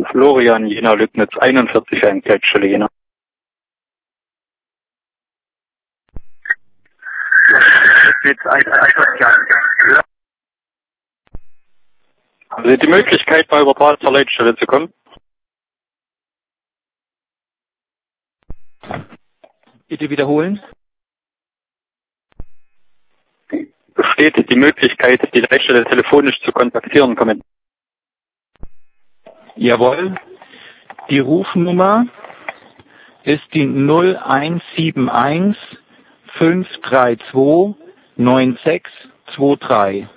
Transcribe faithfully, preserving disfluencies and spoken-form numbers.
Florian, Jena, Lübnitz, einundvierzig eins, Leitstelle Jena. Haben Sie die Möglichkeit, bei Überpass zur Leitstelle zu kommen? Bitte wiederholen. Besteht die Möglichkeit, die Leitstelle telefonisch zu kontaktieren? Kommen. Jawohl. Die Rufnummer ist die null eins sieben eins fünf drei zwei neun sechs zwei drei.